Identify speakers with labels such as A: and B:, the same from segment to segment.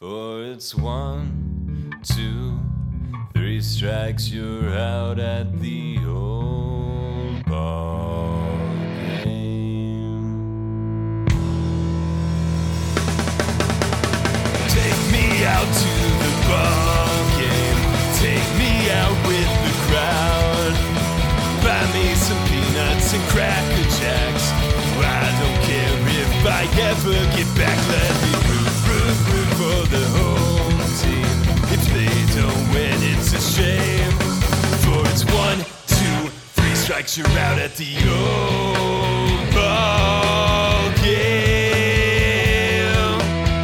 A: For it's 1, 2, 3 strikes, you're out at the old ball game. Take me out to the ball game. Take me out with the crowd. Buy me some peanuts and Cracker Jacks. I don't care if I ever get back. Let me root for the home team. If they don't win, it's a shame. For it's 1, 2, 3 strikes, you're out at the old ball game.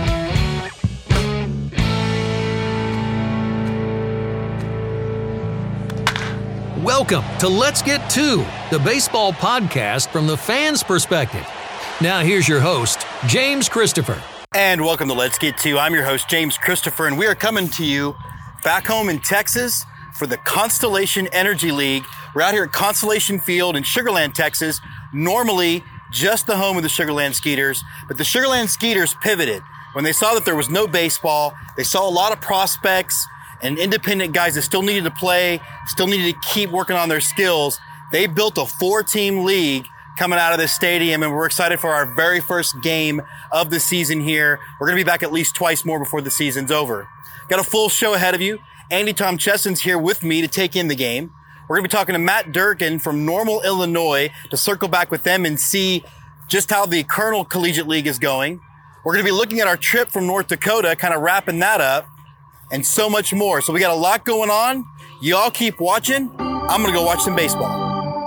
B: Welcome to Let's Get To, the baseball podcast from the fans' perspective. Now here's your host, James Christopher.
C: And welcome to Let's Get To. I'm your host, James Christopher, and we are coming to you back home in Texas for the Constellation Energy League. We're out here at Constellation Field in Sugar Land, Texas, normally just the home of the Sugar Land Skeeters, but the Sugar Land Skeeters pivoted. When they saw that there was no baseball, they saw a lot of prospects and independent guys that still needed to play, still needed to keep working on their skills. They built a 4-team league coming out of this stadium, and we're excited for our very first game of the season here. We're going to be back at least twice more before the season's over. Got a full show ahead of you. Andy Tom Chessen's here with me to take in the game. We're going to be talking to Matt Durkin from Normal, Illinois to circle back with them and see just how the Colonel Collegiate League is going. We're going to be looking at our trip from North Dakota, kind of wrapping that up, and so much more. So we got a lot going on. Y'all keep watching. I'm going to go watch some baseball.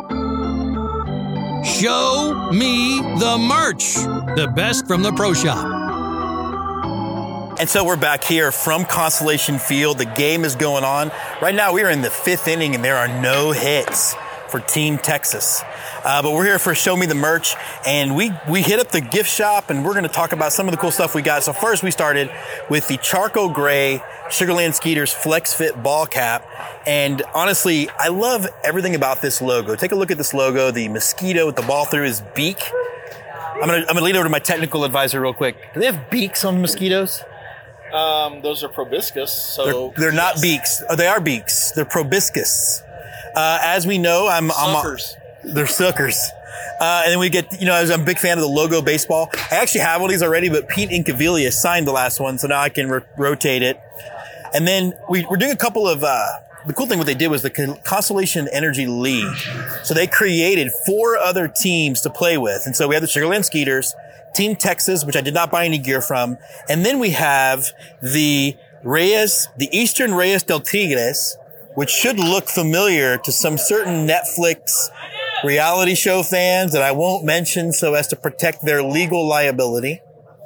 B: Show me the merch, the best from the pro shop.
C: And so we're back here from Constellation Field. The game is going on. Right now we are in the 5th inning and there are no hits for Team Texas. But we're here for Show Me the Merch, and we hit up the gift shop and we're going to talk about some of the cool stuff we got. So first we started with the charcoal gray Sugar Land Skeeters Flex Fit ball cap. And honestly, I love everything about this logo. Take a look at this logo, the mosquito with the ball through his beak. I'm gonna lead over to my technical advisor real quick. Do they have beaks on the mosquitoes?
D: Those are proboscis. So
C: they're not beaks. Oh, they are beaks. They're proboscis. As we know,
D: suckers.
C: They're suckers. And then we get, I'm a big fan of the logo baseball. I actually have one of these already, but Pete Incaviglia signed the last one, so now I can rotate it. And then we're doing a couple of, the cool thing what they did was the Constellation Energy League. So they created 4 other teams to play with. And so we have the Sugar Land Skeeters, Team Texas, which I did not buy any gear from. And then we have the Eastern Reyes del Tigres, which should look familiar to some certain Netflix reality show fans that I won't mention so as to protect their legal liability.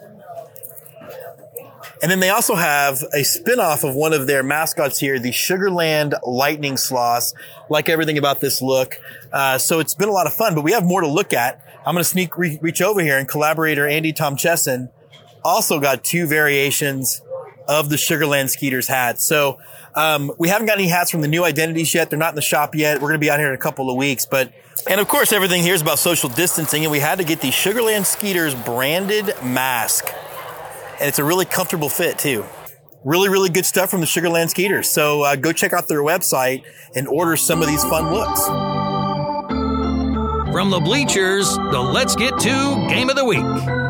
C: And then they also have a spinoff of one of their mascots here, the Sugar Land Lightning Sloths, like everything about this look. So it's been a lot of fun, but we have more to look at. I'm going to reach over here, and collaborator Andy Tom Chessen also got 2 variations of the Sugar Land Skeeters hats. So we haven't got any hats from the new identities yet. They're not in the shop yet. We're going to be out here in a couple of weeks. And of course, everything here is about social distancing, and we had to get the Sugar Land Skeeters branded mask. And it's a really comfortable fit, too. Really, really good stuff from the Sugar Land Skeeters. So go check out their website and order some of these fun looks.
B: From the bleachers, the Let's Get To Game of the Week.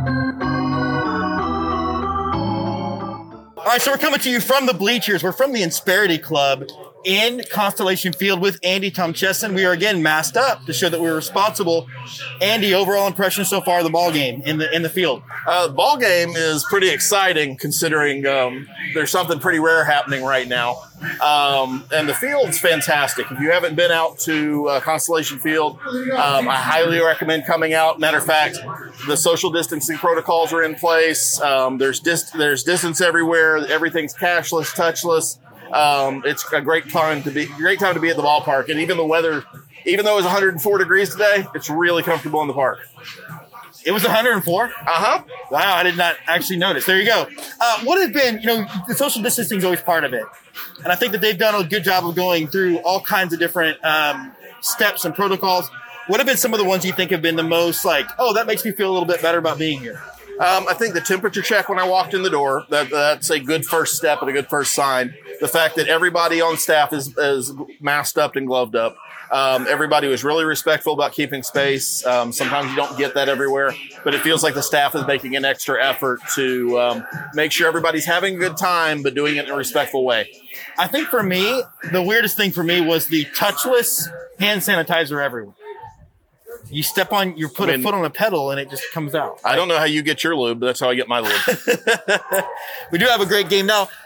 C: All right, so we're coming to you from the bleachers. We're from the Insperity Club in Constellation Field with Andy Tom Chessen. We are again masked up to show that we're responsible. Andy, overall impression so far of the ball game in the field?
D: The ball game is pretty exciting considering there's something pretty rare happening right now. And the field's fantastic. If you haven't been out to Constellation Field, I highly recommend coming out. Matter of fact, the social distancing protocols are in place. There's distance everywhere. Everything's cashless, touchless. It's a great time to be at the ballpark. And even the weather, even though it's 104 degrees today, it's really comfortable in the park.
C: It was 104?
D: Uh-huh.
C: Wow, I did not actually notice. There you go. What has been, the social distancing is always part of it. And I think that they've done a good job of going through all kinds of different steps and protocols. What have been some of the ones you think have been the most like, oh, that makes me feel a little bit better about being here?
D: I think the temperature check when I walked in the door, that's a good first step and a good first sign. The fact that everybody on staff is masked up and gloved up. Everybody was really respectful about keeping space. Sometimes you don't get that everywhere, but it feels like the staff is making an extra effort to make sure everybody's having a good time, but doing it in a respectful way.
C: I think for me, the weirdest thing for me was the touchless hand sanitizer everywhere. You put a foot on a pedal and it just comes out.
D: I don't know how you get your lube, but that's how I get my lube.
C: We do have a great game. Now,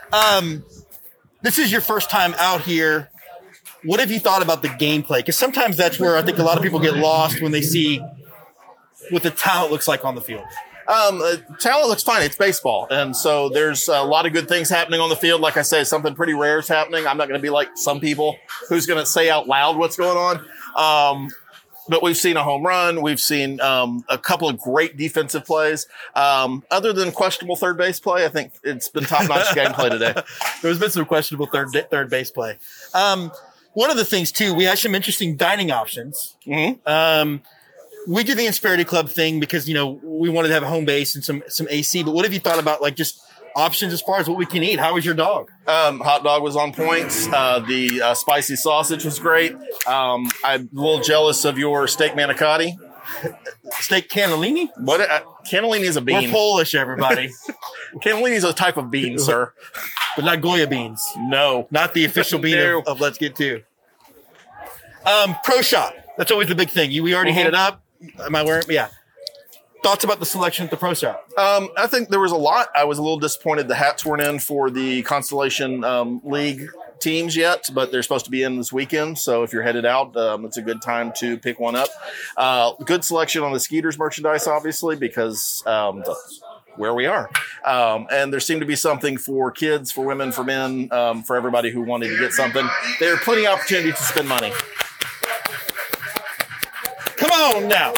C: this is your first time out here. What have you thought about the gameplay? Because sometimes that's where I think a lot of people get lost when they see what the talent looks like on the field.
D: Talent looks fine. It's baseball. And so there's a lot of good things happening on the field. Like I say, something pretty rare is happening. I'm not going to be like some people who's going to say out loud what's going on. But we've seen a home run. We've seen a couple of great defensive plays. Other than questionable third base play, I think it's been top-notch gameplay today.
C: There's been some questionable third base play. One of the things, too, we had some interesting dining options.
D: Mm-hmm.
C: We did the Insperity Club thing because, we wanted to have a home base and some AC. But what have you thought about, just options as far as what we can eat? How was your dog?
D: Hot dog was on point. The spicy sausage was great. I'm a little jealous of your steak manicotti.
C: Steak cannellini?
D: What? Cannellini is a bean.
C: We're Polish, everybody.
D: Cannellini is a type of bean, sir.
C: But not Goya beans.
D: No.
C: Not the official bean of Let's Get To. Pro Shop. That's always the big thing. We already hit it up. Am I wearing? Yeah. Thoughts about the selection at the Pro Shop?
D: I think there was a lot. I was a little disappointed the hats weren't in for the Constellation League teams yet, but they're supposed to be in this weekend. So if you're headed out, it's a good time to pick one up. Good selection on the Skeeters merchandise, obviously, because that's where we are. And there seemed to be something for kids, for women, for men, for everybody who wanted to get something. There are plenty of opportunities to spend money.
C: Come on now.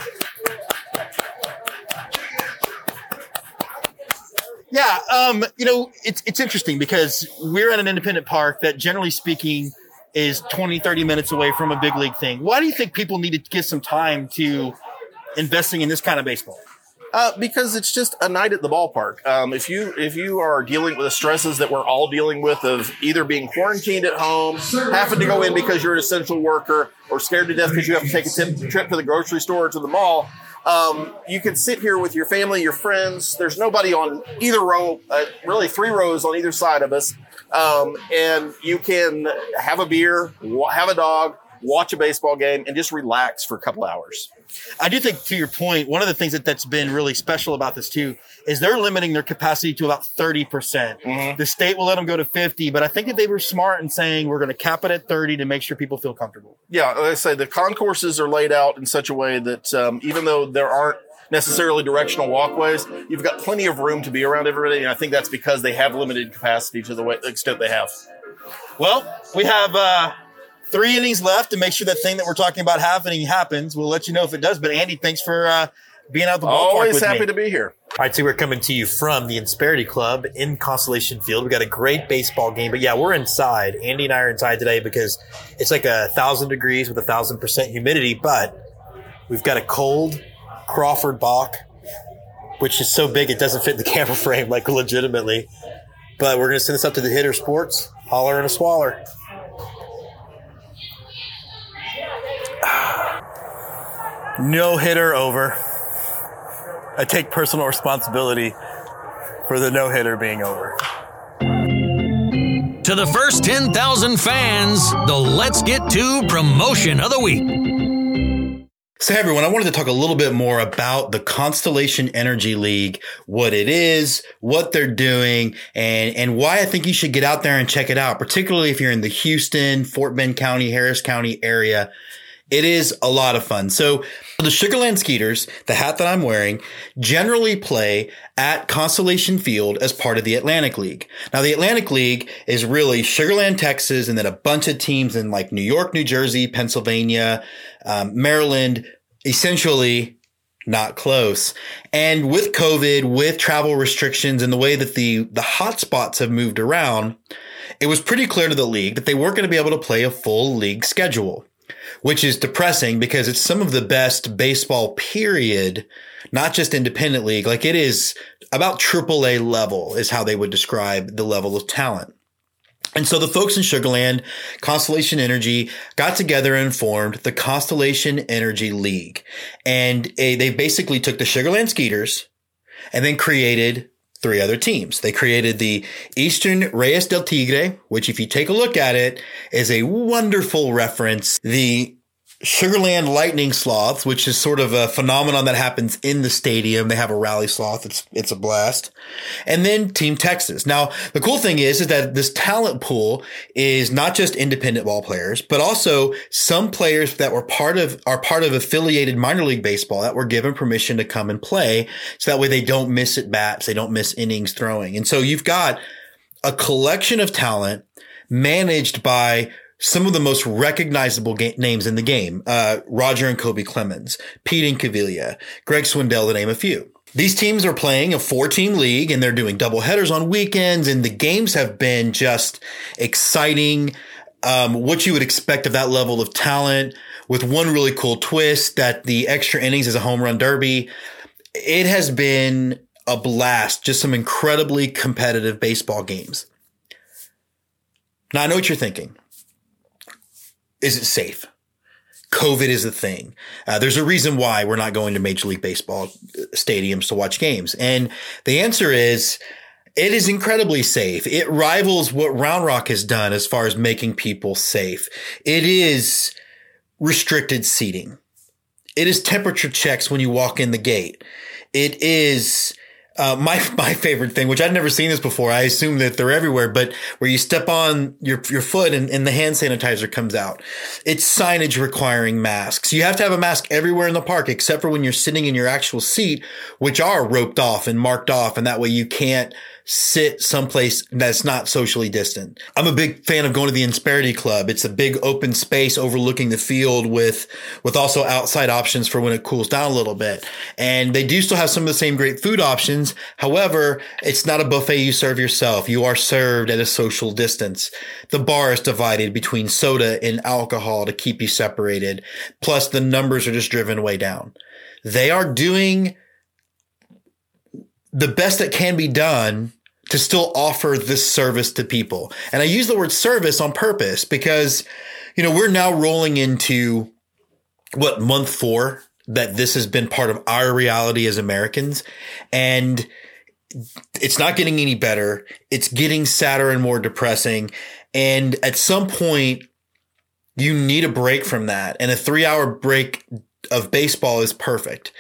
C: Yeah, it's interesting because we're at an independent park that, generally speaking, is 20, 30 minutes away from a big league thing. Why do you think people need to give some time to investing in this kind of baseball?
D: Because it's just a night at the ballpark. If you are dealing with the stresses that we're all dealing with of either being quarantined at home, having to go in because you're an essential worker, or scared to death because you have to take a trip to the grocery store or to the mall, you can sit here with your family, your friends. There's nobody on either row, really 3 rows on either side of us. And you can have a beer, have a dog, watch a baseball game, and just relax for a couple hours.
C: I do think, to your point, one of the things that's been really special about this too is they're limiting their capacity to about 30%.
D: Mm-hmm.
C: The state will let them go to 50, but I think that they were smart in saying we're going to cap it at 30 to make sure people feel comfortable.
D: Yeah, like I say, the concourses are laid out in such a way that even though there aren't necessarily directional walkways, you've got plenty of room to be around everybody, and I think that's because they have limited capacity to the extent they have.
C: Well, we have 3 innings left to make sure that thing that we're talking about happening happens. We'll let you know if it does. But Andy, thanks for being out the ballpark
D: Always
C: with
D: happy
C: me.
D: to be here.
E: All right, so we're coming to you from the Insperity Club in Constellation Field. We got a great baseball game, but yeah, we're inside. Andy and I are inside today because it's like 1,000 degrees with 1,000% humidity, but we've got a cold Crawford Bach, which is so big it doesn't fit in the camera frame, like legitimately. But we're going to send this up to the Hitter Sports. Holler and a swaller.
F: No hitter over. I take personal responsibility for the no hitter being over.
B: To the first 10,000 fans, the Let's Get To promotion of the week.
G: So, hey everyone, I wanted to talk a little bit more about the Constellation Energy League, what it is, what they're doing, and why I think you should get out there and check it out, particularly if you're in the Houston, Fort Bend County, Harris County area. It is a lot of fun. So the Sugar Land Skeeters, the hat that I'm wearing, generally play at Constellation Field as part of the Atlantic League. Now, the Atlantic League is really Sugar Land, Texas, and then a bunch of teams in like New York, New Jersey, Pennsylvania, Maryland, essentially not close. And with COVID, with travel restrictions and the way that the hot spots have moved around, it was pretty clear to the league that they weren't going to be able to play a full league schedule. which is depressing because it's some of the best baseball period, not just independent league. Like it is about AAA level is how they would describe the level of talent. And so the folks in Sugar Land, Constellation Energy, got together and formed the Constellation Energy League. And they basically took the Sugar Land Skeeters and then created 3 other teams. They created the Eastern Reyes del Tigre, which if you take a look at it is a wonderful reference. The Sugar Land Lightning Sloths, which is sort of a phenomenon that happens in the stadium. They have a rally sloth. It's a blast. And then Team Texas. Now, the cool thing is that this talent pool is not just independent ball players, but also some players that are part of affiliated minor league baseball that were given permission to come and play. So that way they don't miss at bats. They don't miss innings throwing. And so you've got a collection of talent managed by some of the most recognizable names in the game, Roger and Kobe Clemens, Pete Incaviglia, Greg Swindell, to name a few. These teams are playing a 4-team league and they're doing doubleheaders on weekends, and the games have been just exciting. What you would expect of that level of talent, with one really cool twist that the extra innings is a home run derby. It has been a blast, just some incredibly competitive baseball games. Now I know what you're thinking. Is it safe? COVID is the thing. There's a reason why we're not going to Major League Baseball stadiums to watch games. And the answer is it is incredibly safe. It rivals what Round Rock has done as far as making people safe. It is restricted seating. It is temperature checks when you walk in the gate. It is my favorite thing, which I'd never seen this before. I assume that they're everywhere, but where you step on your foot and the hand sanitizer comes out. It's signage requiring masks. You have to have a mask everywhere in the park, except for when you're sitting in your actual seat, which are roped off and marked off. And that way you can't sit someplace that's not socially distant. I'm a big fan of going to the Insperity Club. It's a big open space overlooking the field with also outside options for when it cools down a little bit. And they do still have some of the same great food options. However, it's not a buffet you serve yourself. You are served at a social distance. The bar is divided between soda and alcohol to keep you separated. Plus the numbers are just driven way down. They are doing the best that can be done to still offer this service to people. And I use the word service on purpose because, we're now rolling into month 4 that this has been part of our reality as Americans. And it's not getting any better. It's getting sadder and more depressing. And at some point you need a break from that. And a 3-hour break of baseball is perfect.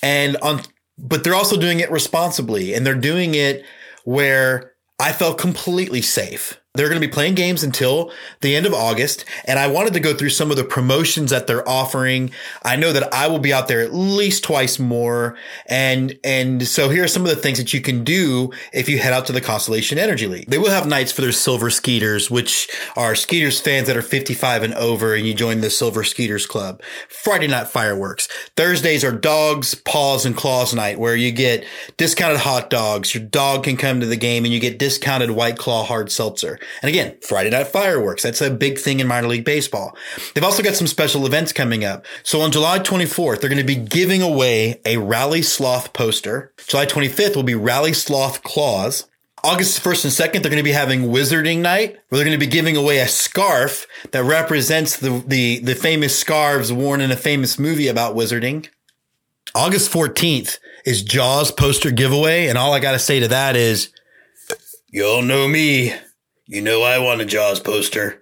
G: But they're also doing it responsibly, and they're doing it where I felt completely safe. They're going to be playing games until the end of August, and I wanted to go through some of the promotions that they're offering. I know that I will be out there at least twice more, and so here are some of the things that you can do if you head out to the Constellation Energy League. They will have nights for their Silver Skeeters, which are Skeeters fans that are 55 and over, and you join the Silver Skeeters Club. Friday night fireworks. Thursdays are Dogs, Paws, and Claws night, where you get discounted hot dogs. Your dog can come to the game, and you get discounted White Claw hard seltzer. And again, Friday night fireworks. That's a big thing in minor league baseball. They've also got some special events coming up. So on July 24th, they're going to be giving away a Rally Sloth poster. July 25th will be Rally Sloth claws. August 1st and 2nd, they're going to be having Wizarding Night, where they're going to be giving away a scarf that represents the famous scarves worn in a famous movie about wizarding. August 14th is Jaws poster giveaway. And all I got to say to that is, you all know me. You know I want a Jaws poster.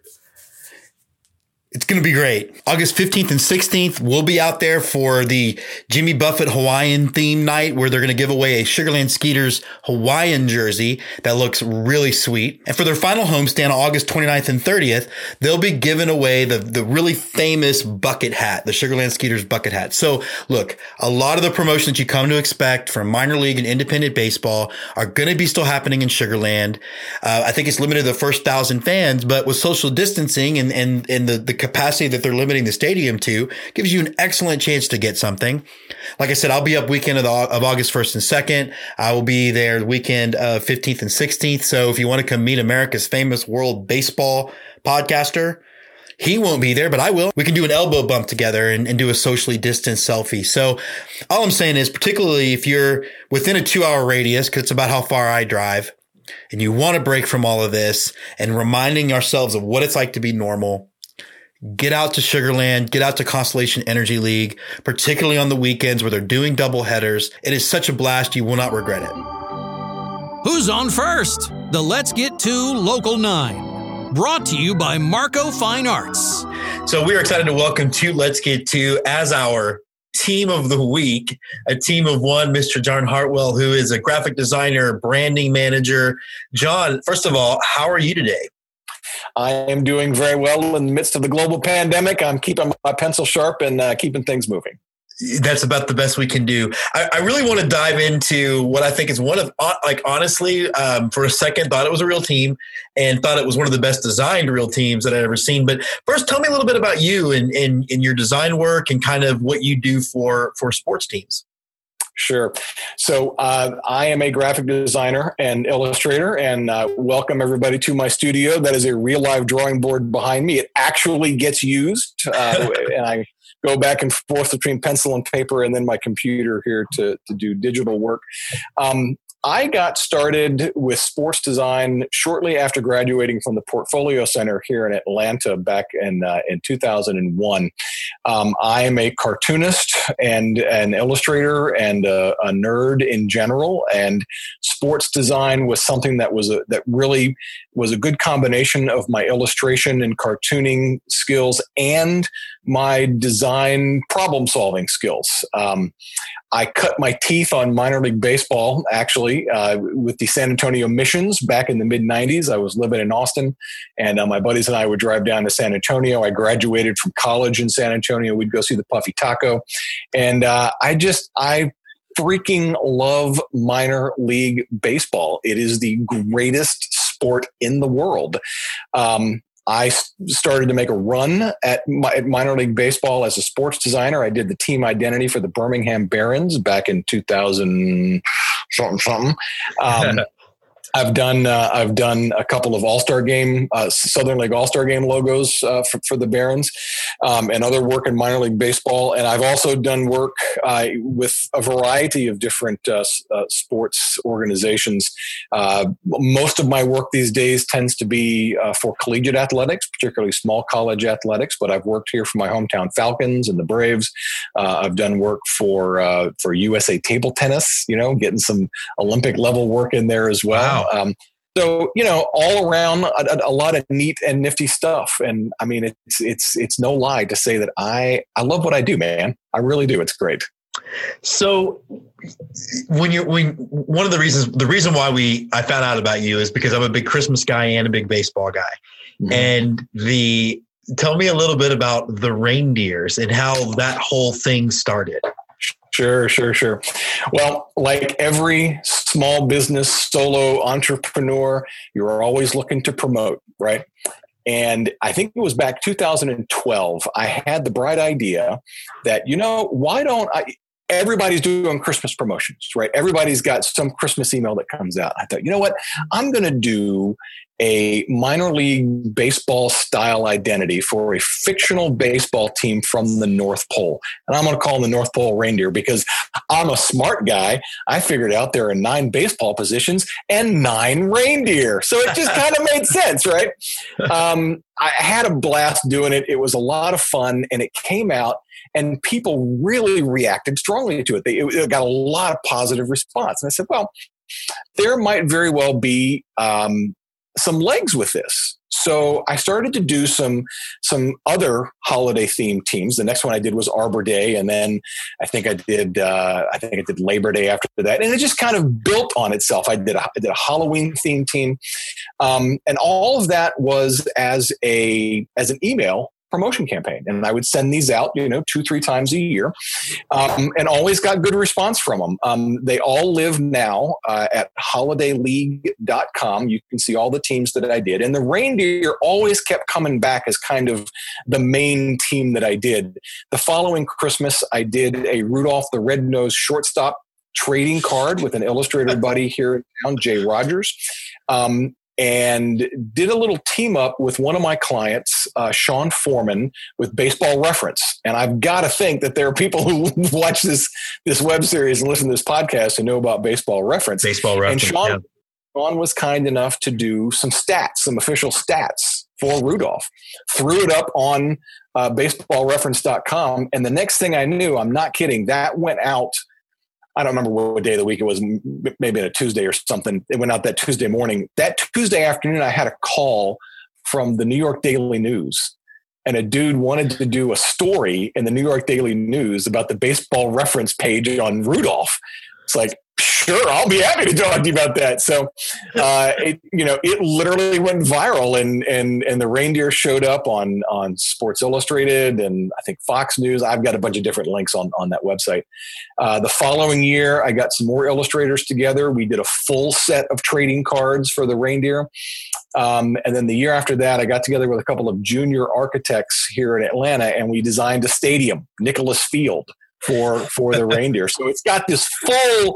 G: It's going to be great. August 15th and 16th, we'll be out there for the Jimmy Buffett Hawaiian theme night, where they're going to give away a Sugar Land Skeeters Hawaiian jersey that looks really sweet. And for their final homestand on August 29th and 30th, they'll be giving away the really famous bucket hat, the Sugar Land Skeeters bucket hat. So look, a lot of the promotions that you come to expect from minor league and independent baseball are going to be still happening in Sugar Land. I think it's limited to the first 1,000 fans, but with social distancing and the capacity that they're limiting the stadium to, gives you an excellent chance to get something. Like I said, I'll be up weekend of August 1st and 2nd. I will be there the weekend of 15th and 16th. So if you want to come meet America's famous world baseball podcaster, He won't be there, but I will. We can do an elbow bump together and do a socially distanced selfie. So all I'm saying is, particularly if you're within a 2-hour radius, because it's about how far I drive, and you want to break from all of this and reminding ourselves of what it's like to be normal, get out to Sugarland, get out to Constellation Energy League, particularly on the weekends where they're doing double headers. It is such a blast. You will not regret it.
B: Who's on first? The Let's Get To Local 9. Brought to you by Marco Fine Arts.
E: So we are excited to welcome to Let's Get To as our team of the week, a team of one, Mr. John Hartwell, who is a graphic designer, branding manager. John, first of all, how are you today?
H: I am doing very well in the midst of the global pandemic. I'm keeping my pencil sharp and keeping things moving.
E: That's about the best we can do. I really want to dive into what I think is one of, honestly, for a second, thought it was a real team and thought it was one of the best designed real teams that I've ever seen. But first, tell me a little bit about you and in your design work and kind of what you do for sports teams.
H: Sure. So I am a graphic designer and illustrator, and welcome everybody to my studio. That is a real live drawing board behind me. It actually gets used, and I go back and forth between pencil and paper and then my computer here to do digital work. I got started with sports design shortly after graduating from the Portfolio Center here in Atlanta back in 2001. I am a cartoonist and an illustrator and a nerd in general, and sports design was something that really was a good combination of my illustration and cartooning skills and my design problem-solving skills. I cut my teeth on minor league baseball, actually, with the San Antonio Missions back in the mid-'90s. I was living in Austin, and my buddies and I would drive down to San Antonio. I graduated from college in San Antonio. We'd go see the Puffy Taco. And I freaking love minor league baseball. It is the greatest sport in the world. I started to make a run at minor league baseball as a sports designer. I did the team identity for the Birmingham Barons back in 2000 something. I've done a couple of All-Star Game, Southern League All-Star Game logos for the Barons, and other work in minor league baseball. And I've also done work with a variety of different sports organizations. Most of my work these days tends to be for collegiate athletics, particularly small college athletics. But I've worked here for my hometown Falcons and the Braves. I've done work for USA Table Tennis. Getting some Olympic level work in there as well.
E: Wow.
H: So, all around a lot of neat and nifty stuff. And I mean, it's no lie to say that I love what I do, man. I really do. It's great.
E: So the reason why I found out about you is because I'm a big Christmas guy and a big baseball guy. Mm-hmm. And tell me a little bit about the reindeers and how that whole thing started.
H: Sure. Well, like every small business solo entrepreneur, you're always looking to promote, right? And I think it was back 2012, I had the bright idea that, why don't everybody's doing Christmas promotions, right? Everybody's got some Christmas email that comes out. I thought, you know what? I'm going to do a minor league baseball style identity for a fictional baseball team from the North Pole. And I'm going to call them the North Pole Reindeer because I'm a smart guy. I figured out there are 9 baseball positions and 9 reindeer. So it just kind of made sense, right? I had a blast doing it. It was a lot of fun, and it came out, and people really reacted strongly to it. It got a lot of positive response. And I said, well, there might very well be some legs with this. So I started to do some other holiday themed teams. The next one I did was Arbor Day, and then I think I did Labor Day after that, and it just kind of built on itself. I did a Halloween themed team, and all of that was as an email promotion campaign. And I would send these out, 2-3 times a year, and always got good response from them. They all live now at holidayleague.com. You can see all the teams that I did. And the reindeer always kept coming back as kind of the main team that I did. The following Christmas, I did a Rudolph the Red-Nosed shortstop trading card with an illustrator buddy here in town, Jay Rogers. and did a little team up with one of my clients, Sean Foreman, with Baseball Reference. And I've got to think that there are people who watch this web series and listen to this podcast who know about Baseball Reference.
E: Baseball Reference.
H: And Sean was kind enough to do some official stats for Rudolph. Threw it up on baseballreference.com. And the next thing I knew, I'm not kidding, that went out. I don't remember what day of the week it was, maybe on a Tuesday or something. It went out that Tuesday morning. That Tuesday afternoon, I had a call from the New York Daily News. And a dude wanted to do a story in the New York Daily News about the Baseball Reference page on Rudolph. It's like, sure, I'll be happy to talk to you about that. So, it literally went viral, and the reindeer showed up on Sports Illustrated and I think Fox News. I've got a bunch of different links on that website. The following year, I got some more illustrators together. We did a full set of trading cards for the reindeer. And then the year after that, I got together with a couple of junior architects here in Atlanta, and we designed a stadium, Nicholas Field, for the reindeer. So it's got this full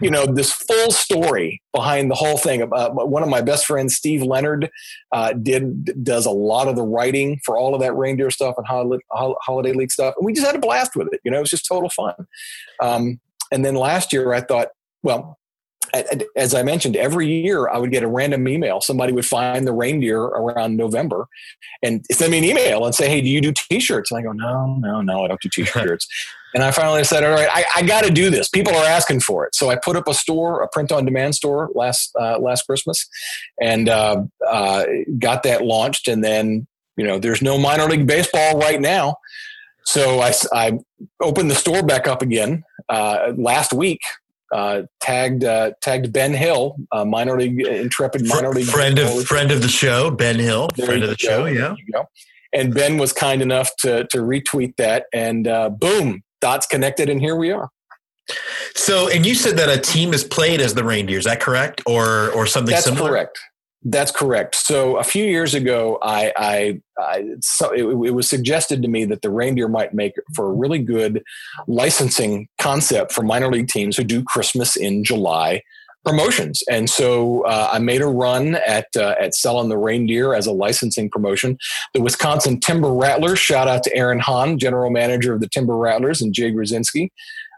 H: story behind the whole thing. One of my best friends, Steve Leonard, does a lot of the writing for all of that reindeer stuff and Holiday League stuff. And we just had a blast with it. It was just total fun. And then last year I thought, well, as I mentioned, every year I would get a random email. Somebody would find the reindeer around November and send me an email and say, hey, do you do T-shirts? And I go, no, I don't do T-shirts. And I finally said, all right, I got to do this. People are asking for it. So I put up a print-on-demand store last Christmas and got that launched. And then, there's no minor league baseball right now. So I opened the store back up again last week. Tagged Ben Hill, intrepid minor league
E: friend of the show, Ben Hill, friend of the show, yeah.
H: And Ben was kind enough to retweet that, and boom, dots connected, and here we are.
E: So, and you said that a team is played as the reindeer. Is that correct, or something
H: That's
E: similar?
H: Correct. That's correct. So a few years ago, it was suggested to me that the reindeer might make for a really good licensing concept for minor league teams who do Christmas in July promotions. And so I made a run at selling the reindeer as a licensing promotion. The Wisconsin Timber Rattlers, shout out to Aaron Hahn, general manager of the Timber Rattlers, and Jay Grzinski.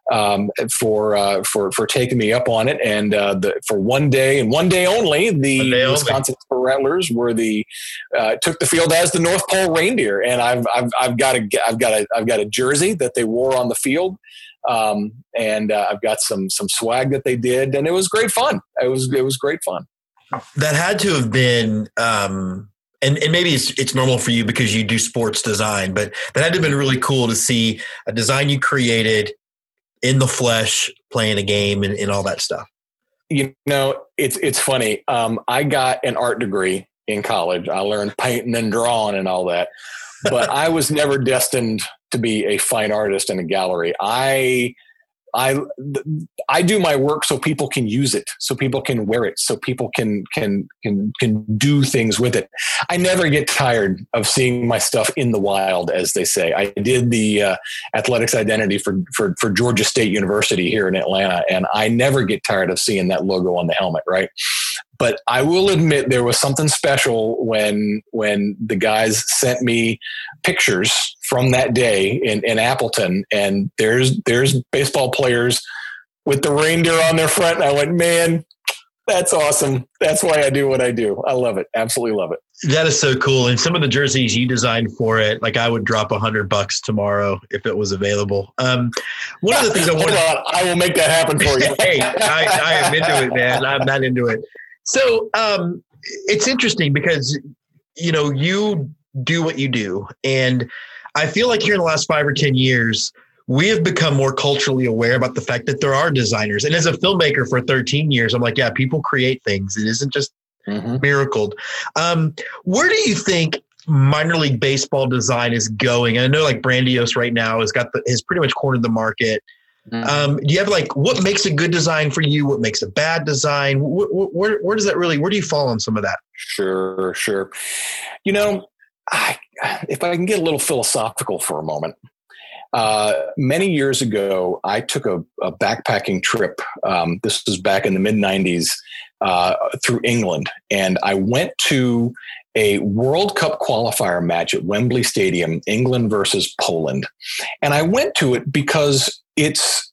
H: For taking me up on it, and for one day and one day only, the Wisconsin Timber Rattlers took the field as the North Pole Reindeer, and I've got a jersey that they wore on the field, and I've got some swag that they did, and it was great fun. It was great fun.
E: That had to have been. And maybe it's normal for you because you do sports design, but that had to have been really cool to see a design you created in the flesh, playing a game and all that stuff.
H: It's funny. I got an art degree in college. I learned painting and drawing and all that, but I was never destined to be a fine artist in a gallery. I do my work so people can use it, so people can wear it, so people can do things with it. I never get tired of seeing my stuff in the wild, as they say. I did the athletics identity for Georgia State University here in Atlanta, and I never get tired of seeing that logo on the helmet, right? But I will admit there was something special when the guys sent me pictures from that day in Appleton, and there's baseball players with the reindeer on their front. And I went, man, that's awesome. That's why I do what I do. I love it. Absolutely love it.
E: That is so cool. And some of the jerseys you designed for it, like I would drop $100 tomorrow if it was available. One of the things I
H: will make that happen for you.
E: Hey, I am into it, man. I'm not into it. So it's interesting because, you do what you do. And I feel like here in the last 5 or 10 years, we have become more culturally aware about the fact that there are designers. And as a filmmaker for 13 years, I'm like, yeah, people create things. It isn't just miracled. Where do you think minor league baseball design is going? And I know like Brandios right now has pretty much cornered the market. Do you have what makes a good design for you? What makes a bad design? Where does that where do you fall on some of that?
H: Sure. If I can get a little philosophical for a moment, many years ago, I took a backpacking trip. This was back in the mid-90s through England, and I went to a World Cup qualifier match at Wembley Stadium, England versus Poland. And I went to it because it's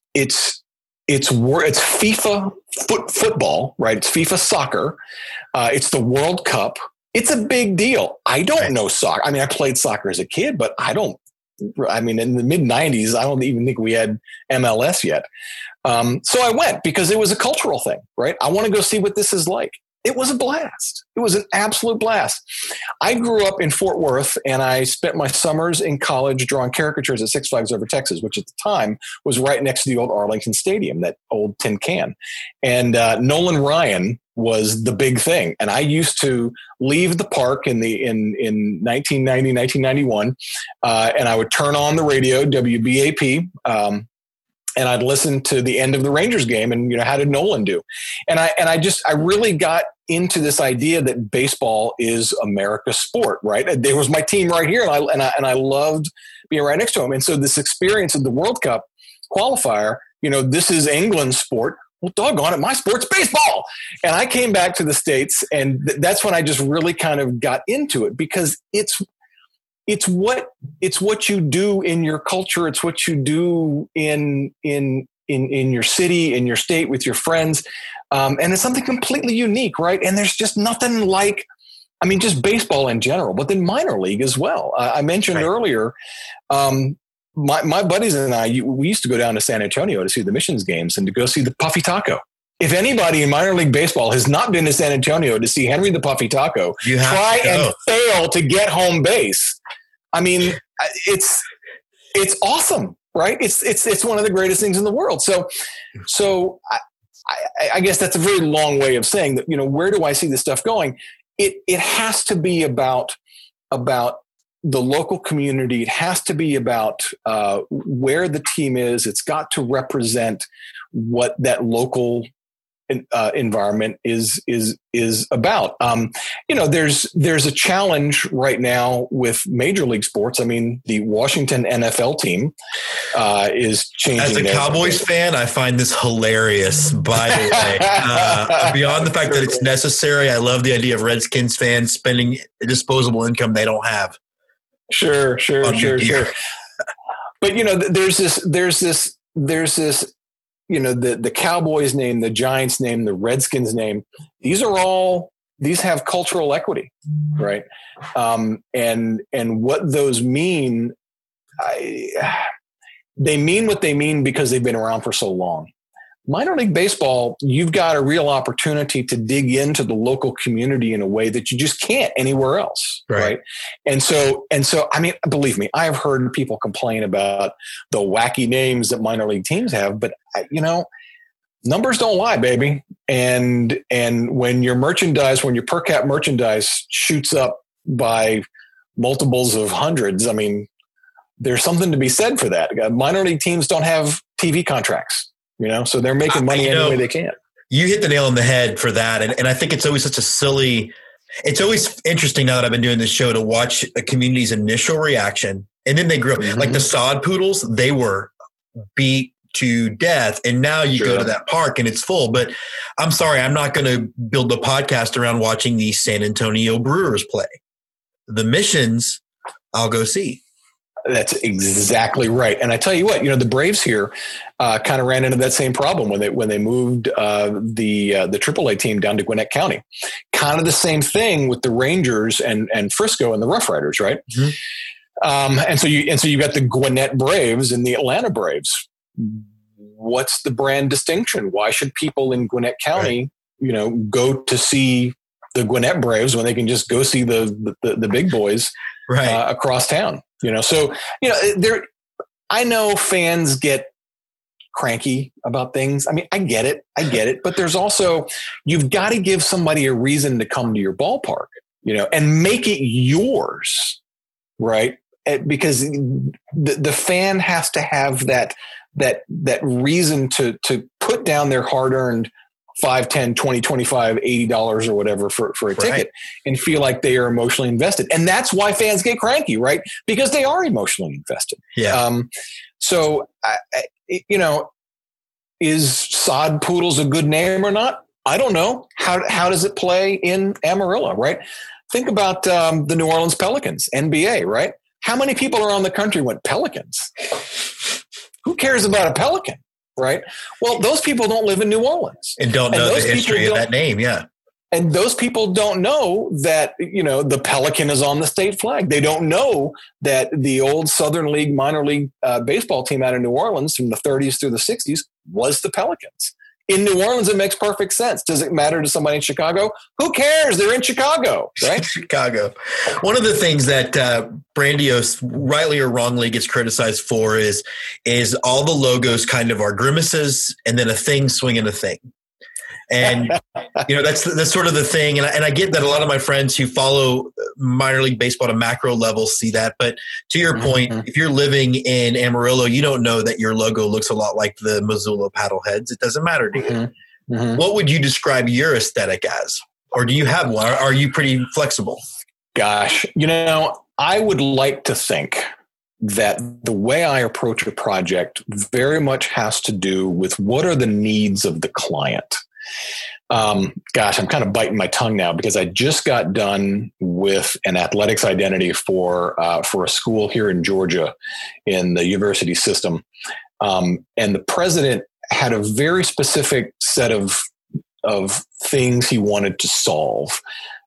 H: FIFA football, right? It's FIFA soccer. It's the World Cup. It's a big deal. I don't know soccer. I mean, I played soccer as a kid, but in the mid 90s, I don't even think we had MLS yet. So I went because it was a cultural thing, right? I want to go see what this is like. It was a blast. It was an absolute blast. I grew up in Fort Worth, and I spent my summers in college drawing caricatures at Six Flags Over Texas, which at the time was right next to the old Arlington Stadium, that old tin can. And Nolan Ryan was the big thing. And I used to leave the park in 1990, 1991, and I would turn on the radio, WBAP, and I'd listen to the end of the Rangers game and, how did Nolan do? And I really got into this idea that baseball is America's sport, right? There was my team right here, and I loved being right next to him. And so this experience of the World Cup qualifier, this is England's sport. Well, doggone it, my sport's baseball. And I came back to the States, and that's when I just really kind of got into it, because it's what you do in your culture. It's what you do in your city, in your state, with your friends. And it's something completely unique, right? And there's just nothing like, just baseball in general, but then minor league as well. I mentioned earlier, my buddies and I, we used to go down to San Antonio to see the Missions games and to go see the Puffy Taco. If anybody in minor league baseball has not been to San Antonio to see Henry the Puffy Taco try and fail to get home base, it's awesome, right? It's one of the greatest things in the world. So I guess that's a very long way of saying that, where do I see this stuff going? It has to be about the local community. It has to be about where the team is. It's got to represent what that local environment is about. There's a challenge right now with major league sports. The Washington NFL team is changing.
E: As a Cowboys fan, I find this hilarious, by the way. Beyond the fact that it's necessary, I love the idea of Redskins fans spending disposable income they don't have.
H: Sure. But there's this the Cowboys name, the Giants name, the Redskins name. These have cultural equity, right? And what those mean, they mean what they mean because they've been around for so long. Minor league baseball, you've got a real opportunity to dig into the local community in a way that you just can't anywhere else. Right. And so, believe me, I have heard people complain about the wacky names that minor league teams have, but numbers don't lie, baby. And when your per cap merchandise shoots up by multiples of hundreds, there's something to be said for that. Minor league teams don't have TV contracts. So they're making money any way they can.
E: You hit the nail on the head for that. And I think it's always it's always interesting now that I've been doing this show to watch a community's initial reaction. And then they grew up. Mm-hmm. Like the Sod Poodles, they were beat to death. And now you go to that park and it's full. But I'm sorry, I'm not going to build a podcast around watching the San Antonio Brewers play. The Missions, I'll go see.
H: That's exactly right. And I tell you what, the Braves here kind of ran into that same problem when they moved the AAA team down to Gwinnett County. Kind of the same thing with the Rangers and Frisco and the Rough Riders, right? Mm-hmm. And so you've got the Gwinnett Braves and the Atlanta Braves. What's the brand distinction? Why should people in Gwinnett County, go to see the Gwinnett Braves when they can just go see the big boys across town? I know fans get cranky about things. I get it. But there's also, you've got to give somebody a reason to come to your ballpark, and make it yours, right? Because the fan has to have that reason to put down their hard-earned $5, $10, $20, $25, $80 or whatever for a ticket and feel like they are emotionally invested. And that's why fans get cranky, right? Because they are emotionally invested.
E: Yeah.
H: So, is Sod Poodles a good name or not? I don't know. How does it play in Amarillo, right? Think about the New Orleans Pelicans, NBA, right? How many people around the country went Pelicans? Who cares about a Pelican, right? Well, those people don't live in New Orleans.
E: And don't know the history of that name, yeah.
H: And those people don't know that, the Pelican is on the state flag. They don't know that the old Southern League minor league baseball team out of New Orleans from the 30s through the 60s was the Pelicans. In New Orleans, it makes perfect sense. Does it matter to somebody in Chicago? Who cares? They're in Chicago, right?
E: Chicago. One of the things that Brandios, rightly or wrongly, gets criticized for is all the logos kind of are grimaces and then a thing swinging a thing. And, that's sort of the thing. And I get that a lot of my friends who follow minor league baseball at a macro level see that. But to your point, if you're living in Amarillo, you don't know that your logo looks a lot like the Missoula Paddleheads. It doesn't matter to you. What would you describe your aesthetic as? Or do you have one? Are you pretty flexible?
H: Gosh, I would like to think that the way I approach a project very much has to do with what are the needs of the client. I'm kind of biting my tongue now because I just got done with an athletics identity for a school here in Georgia in the university system. And the president had a very specific set of things he wanted to solve.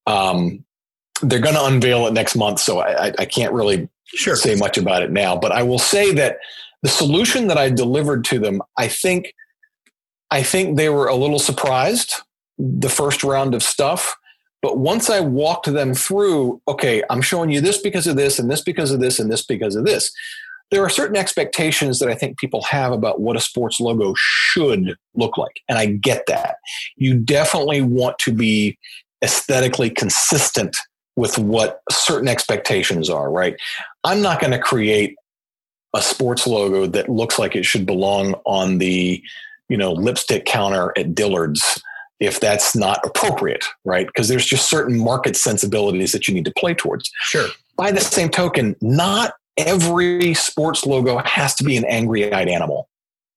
H: They're going to unveil it next month, so I can't really say much about it now. But I will say that the solution that I delivered to them, I think they were a little surprised the first round of stuff. But once I walked them through, okay, I'm showing you this because of this and this because of this and this because of this. There are certain expectations that I think people have about what a sports logo should look like. And I get that. You definitely want to be aesthetically consistent with what certain expectations are, right? I'm not going to create a sports logo that looks like it should belong on the lipstick counter at Dillard's if that's not appropriate, right? Because there's just certain market sensibilities that you need to play towards.
E: Sure.
H: By the same token, not every sports logo has to be an angry-eyed animal.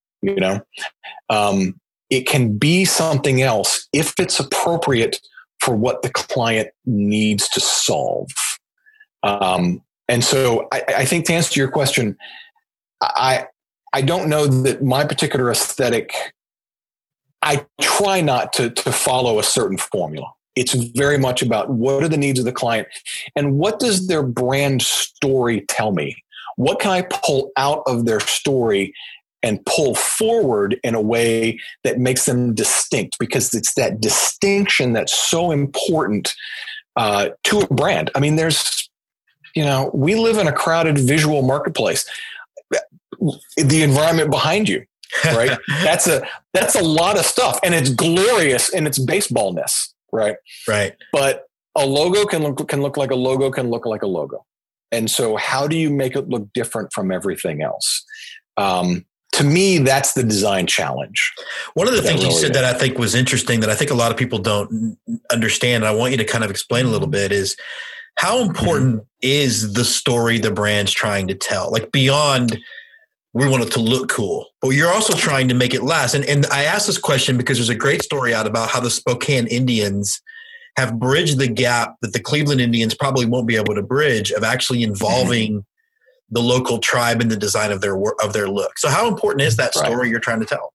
H: It can be something else if it's appropriate for what the client needs to solve. And so I think to answer your question, I don't know that my particular aesthetic, I try not to follow a certain formula. It's very much about what are the needs of the client and what does their brand story tell me? What can I pull out of their story and pull forward in a way that makes them distinct? Because it's that distinction that's so important to a brand. I mean, we live in a crowded visual marketplace. The environment behind you, right? That's a lot of stuff, and it's glorious in its baseballness, right?
E: Right.
H: But a logo can look like a logo can look like a logo, and so how do you make it look different from everything else? To me, that's the design challenge.
E: One of the things you said that I think was interesting that I think a lot of people don't understand, and I want you to kind of explain a little bit, is how important is the story the brand's trying to tell? Like beyond, we want it to look cool, but you're also trying to make it last. And I asked this question because there's a great story out about how the Spokane Indians have bridged the gap that the Cleveland Indians probably won't be able to bridge of actually involving the local tribe in the design of their look. So how important is that story you're trying to tell?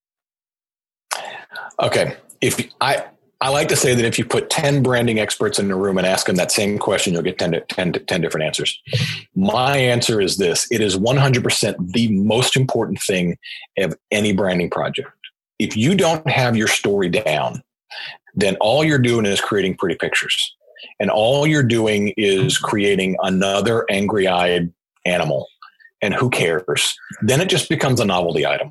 H: Okay. I like to say that if you put 10 branding experts in a room and ask them that same question, you'll get 10 different answers. My answer is this. It is 100% the most important thing of any branding project. If you don't have your story down, then all you're doing is creating pretty pictures. And all you're doing is creating another angry-eyed animal. And who cares? Then it just becomes a novelty item.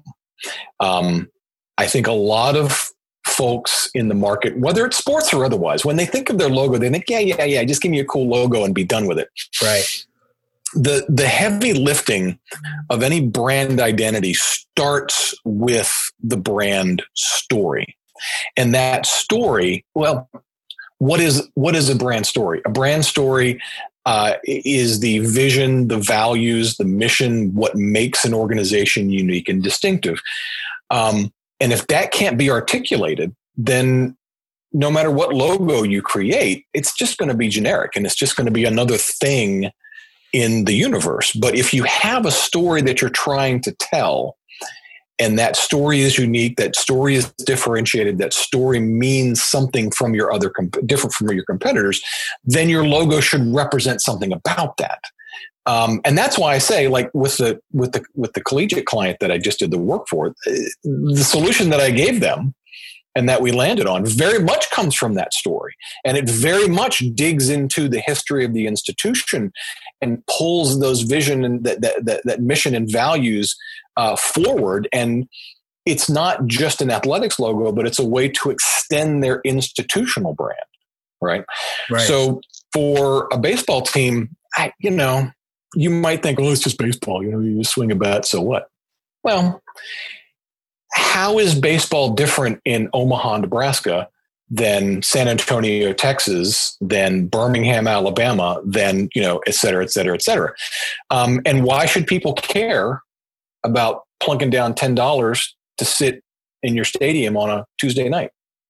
H: I think a lot of folks in the market, whether it's sports or otherwise, when they think of their logo, they think, yeah, just give me a cool logo and be done with it.
E: Right.
H: The heavy lifting of any brand identity starts with the brand story. And that story, well, what is a brand story? A brand story is the vision, the values, the mission, what makes an organization unique and distinctive. And if that can't be articulated, then no matter what logo you create, it's just going to be generic and it's just going to be another thing in the universe. But if you have a story that you're trying to tell, and that story is unique, that story is differentiated, that story means something from your different from your competitors, then your logo should represent something about that. And that's why I say, like with the collegiate client that I just did the work for, the solution that I gave them and that we landed on very much comes from that story. And it very much digs into the history of the institution and pulls those vision and that mission and values forward. And it's not just an athletics logo, but it's a way to extend their institutional brand, right? So for a baseball team, you might think, oh, it's just baseball. You just swing a bat, so what? Well, how is baseball different in Omaha, Nebraska than San Antonio, Texas, than Birmingham, Alabama, than, et cetera, et cetera, et cetera? And why should people care about plunking down $10 to sit in your stadium on a Tuesday night?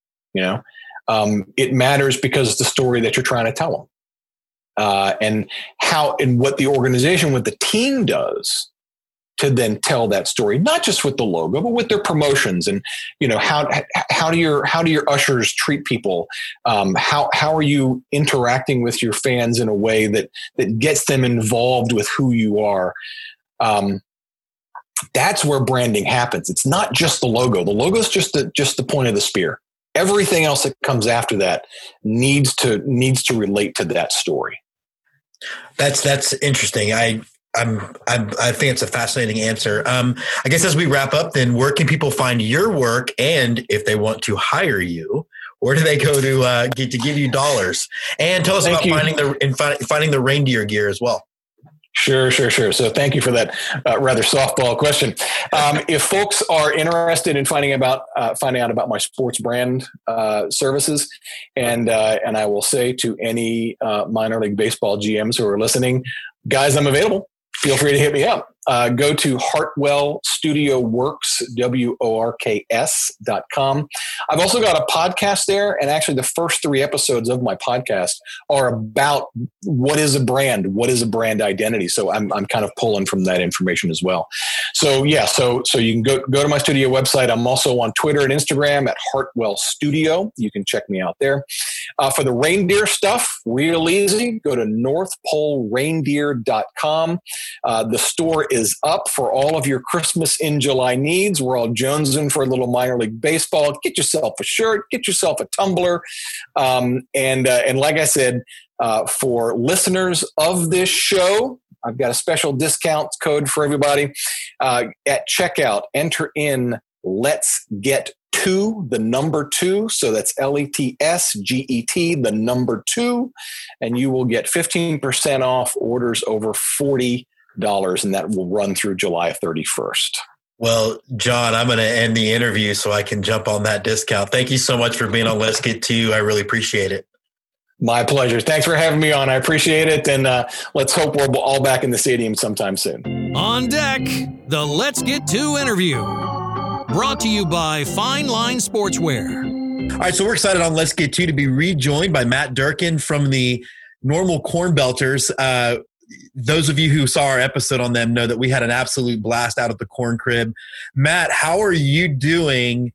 H: It matters because it's the story that you're trying to tell them. And what the organization, what the team does to then tell that story, not just with the logo, but with their promotions and, how do your ushers treat people? How are you interacting with your fans in a way that gets them involved with who you are? That's where branding happens. It's not just the logo. The logo is just the point of the spear. Everything else that comes after that needs to relate to that story.
E: That's interesting. I think it's a fascinating answer. I guess as we wrap up, then where can people find your work, and if they want to hire you, where do they go to give you dollars? And tell us about finding the reindeer gear as well.
H: Sure. So thank you for that rather softball question. If folks are interested in finding out about my sports brand services, and I will say to any minor league baseball GMs who are listening, guys, I'm available. Feel free to hit me up. Go to HartwellStudioWorks, WORKS.com. I've also got a podcast there, and actually the first 3 episodes of my podcast are about what is a brand identity. So I'm kind of pulling from that information as well. So yeah, so you can go to my studio website. I'm also on Twitter and Instagram at Hartwell Studio. You can check me out there. For the reindeer stuff, real easy. Go to NorthPoleReindeer.com. The store is up for all of your Christmas in July needs. We're all jonesing for a little minor league baseball. Get yourself a shirt, get yourself a tumbler. And like I said, for listeners of this show, I've got a special discount code for everybody. At checkout, enter in Let's Get 2, the number 2. So that's LETSGET, the number 2. And you will get 15% off orders over $40. And that will run through July 31st.
E: Well, John, I'm going to end the interview so I can jump on that discount. Thank you so much for being on Let's Get 2. I really appreciate it.
H: My pleasure. Thanks for having me on. I appreciate it. And let's hope we're all back in the stadium sometime soon.
B: On deck, the Let's Get 2 interview. Brought to you by Fine Line Sportswear.
E: All right, so we're excited on Let's Get 2 to be rejoined by Matt Durkin from the Normal Corn Belters. Those of you who saw our episode on them know that we had an absolute blast out at the Corn Crib. Matt, how are you doing?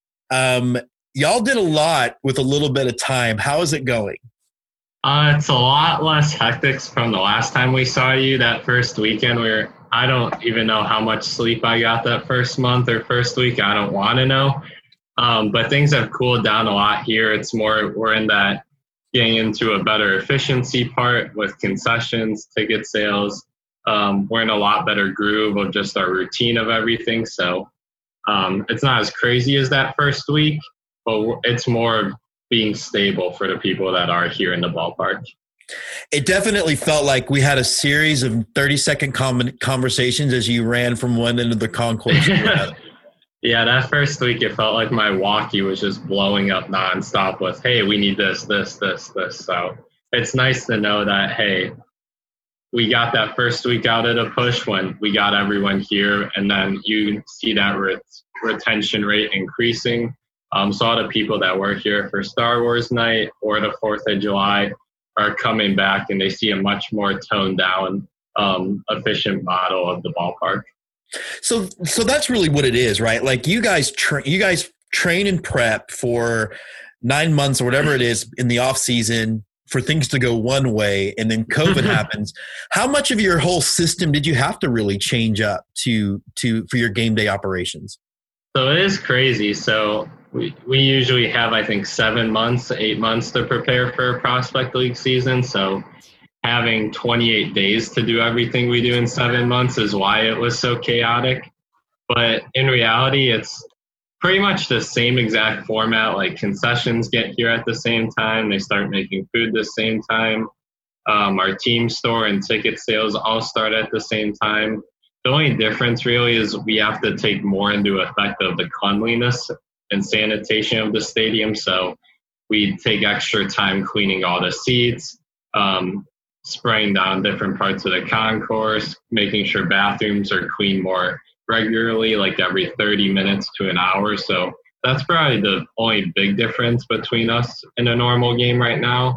E: Y'all did a lot with a little bit of time. How is it going?
I: It's a lot less hectic from the last time we saw you that first weekend. I don't even know how much sleep I got that first month or first week. I don't want to know. But things have cooled down a lot here. It's more, we're in that getting into a better efficiency part with concessions, ticket sales. We're in a lot better groove of just our routine of everything. So it's not as crazy as that first week, but it's more being stable for the people that are here in the ballpark.
E: It definitely felt like we had a series of 30-second conversations as you ran from one end of the concourse.
I: Yeah, that first week, it felt like my walkie was just blowing up nonstop with, hey, we need this. So it's nice to know that, hey, we got that first week out at a push when we got everyone here, and then you see that retention rate increasing So all the people that were here for Star Wars night or the 4th of July are coming back, and they see a much more toned down, efficient model of the ballpark.
E: So that's really what it is, right? Like you guys train and prep for 9 months or whatever it is in the off season for things to go one way, and then COVID happens. How much of your whole system did you have to really change up for your game day operations?
I: So it is crazy. So we usually have, I think, 8 months to prepare for a prospect league season. So having 28 days to do everything we do in 7 months is why it was so chaotic. But in reality, it's pretty much the same exact format. Like concessions get here at the same time. They start making food the same time. Our team store and ticket sales all start at the same time. The only difference really is we have to take more into effect of the cleanliness and sanitation of the stadium. So we take extra time cleaning all the seats, spraying down different parts of the concourse, making sure bathrooms are cleaned more regularly, like every 30 minutes to an hour. So that's probably the only big difference between us and a normal game right now.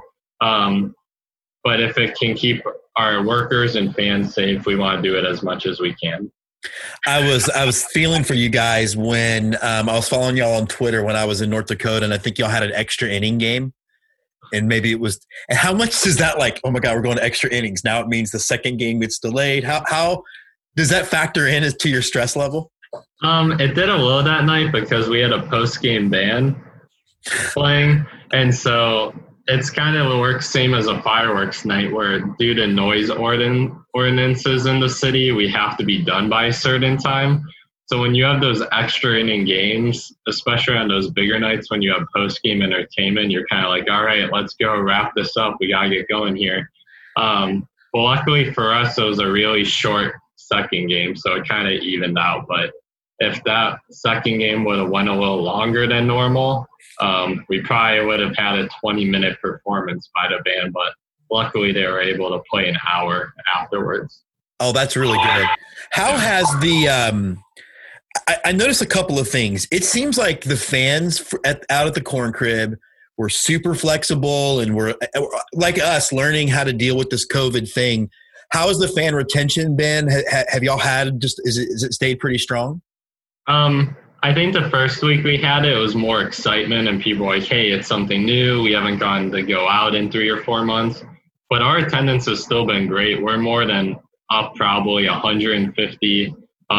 I: But if it can keep our workers and fans safe, we want to do it as much as we can.
E: I was feeling for you guys when I was following y'all on Twitter when I was in North Dakota, and I think y'all had an extra inning game. And maybe it was – and how much is that like, oh, my God, we're going to extra innings. Now it means the second game gets delayed. How does that factor in to your stress level?
I: It did a little that night because we had a post-game band playing. And so it's kind of works same as a fireworks night where due to noise ordinances in the city, we have to be done by a certain time. So when you have those extra inning games, especially on those bigger nights when you have post-game entertainment, you're kind of like, all right, let's go wrap this up. We got to get going here. Well, luckily for us, it was a really short second game, so it kind of evened out. But if that second game would have went a little longer than normal, we probably would have had a 20-minute performance by the band. But luckily, they were able to play an hour afterwards.
E: Oh, that's really good. How has the I noticed a couple of things. It seems like the fans out at the Corn Crib were super flexible and were like us learning how to deal with this COVID thing. How has the fan retention been? Have y'all had is it stayed pretty strong?
I: I think the first week we had it was more excitement and people were like, hey, it's something new. We haven't gotten to go out in 3 or 4 months, but our attendance has still been great. We're more than up probably 150,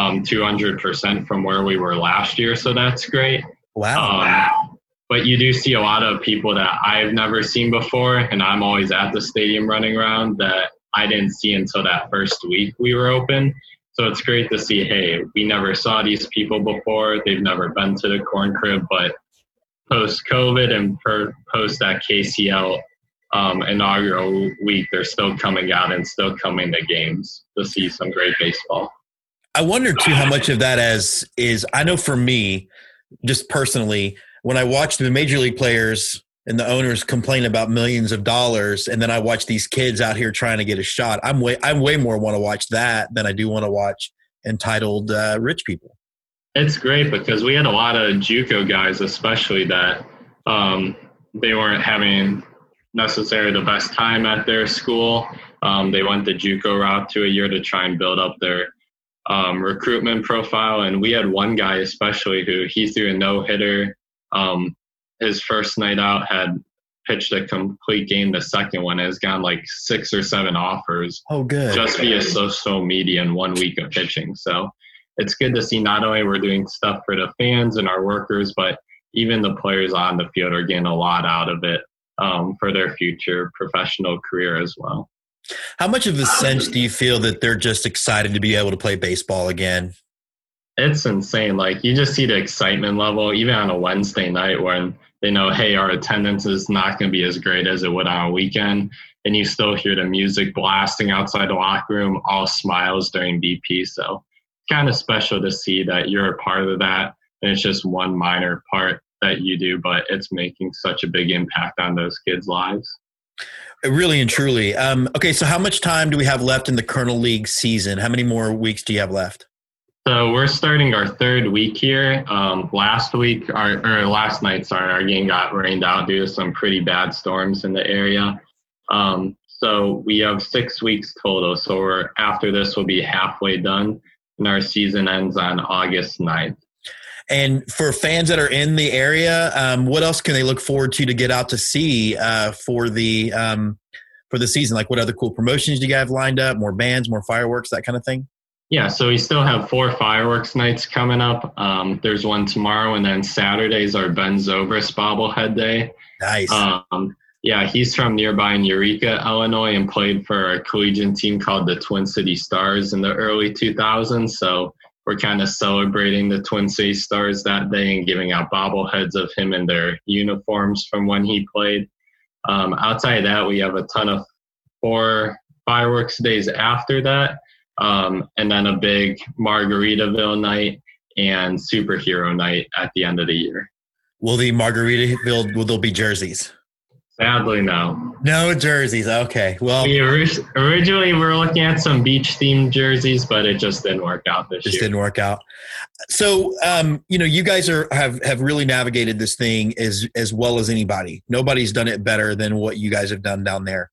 I: 200% from where we were last year. So that's great.
E: Wow.
I: But you do see a lot of people that I've never seen before. And I'm always at the stadium running around that I didn't see until that first week we were open. So it's great to see, hey, we never saw these people before. They've never been to the Corn Crib, but post-COVID and post that KCL inaugural week, they're still coming out and still coming to games to see some great baseball.
E: I wonder, too, how much of that is I know for me, just personally, when I watch the major league players and the owners complain about millions of dollars, and then I watch these kids out here trying to get a shot, I'm way more want to watch that than I do want to watch entitled rich people.
I: It's great because we had a lot of JUCO guys, especially that they weren't having necessarily the best time at their school. They went the JUCO route to a year to try and build up their recruitment profile. And we had one guy especially who he threw a no-hitter. His first night out had pitched a complete game. The second one has gone like 6 or 7 offers.
E: Oh, good.
I: Just via social media in 1 week of pitching. So it's good to see not only we're doing stuff for the fans and our workers, but even the players on the field are getting a lot out of it for their future professional career as well.
E: How much of a sense do you feel that they're just excited to be able to play baseball again?
I: It's insane. Like, you just see the excitement level, even on a Wednesday night when they know, hey, our attendance is not going to be as great as it would on a weekend. And you still hear the music blasting outside the locker room, all smiles during BP. So kind of special to see that you're a part of that. And it's just one minor part that you do, but it's making such a big impact on those kids' lives.
E: Really and truly. Okay, so how much time do we have left in the Colonel League season? How many more weeks do you have left?
I: So we're starting our third week here. Last night, our game got rained out due to some pretty bad storms in the area. So we have 6 weeks total. So after this, we'll be halfway done, and our season ends on August 9th.
G: And for fans that are in the area, what else can they look forward to get out to see for the season? Like, what other cool promotions do you have lined up? More bands, more fireworks, that kind of thing?
I: Yeah, so we still have 4 fireworks nights coming up. There's one tomorrow, and then Saturday's our Ben Zobrist bobblehead day.
G: Nice.
I: Yeah, he's from nearby in Eureka, Illinois, and played for a collegiate team called the Twin City Stars in the early 2000s. So we're kind of celebrating the Twin City Stars that day and giving out bobbleheads of him in their uniforms from when he played. Outside of that, we have a ton of 4 fireworks days after that. And then a big Margaritaville night and superhero night at the end of the year.
G: Will the Margaritaville, will there be jerseys?
I: Sadly, no.
G: No jerseys. Okay. Well,
I: we originally were looking at some beach-themed jerseys, but it just didn't work out this year.
G: Just didn't work out. So, you guys have really navigated this thing as well as anybody. Nobody's done it better than what you guys have done down there.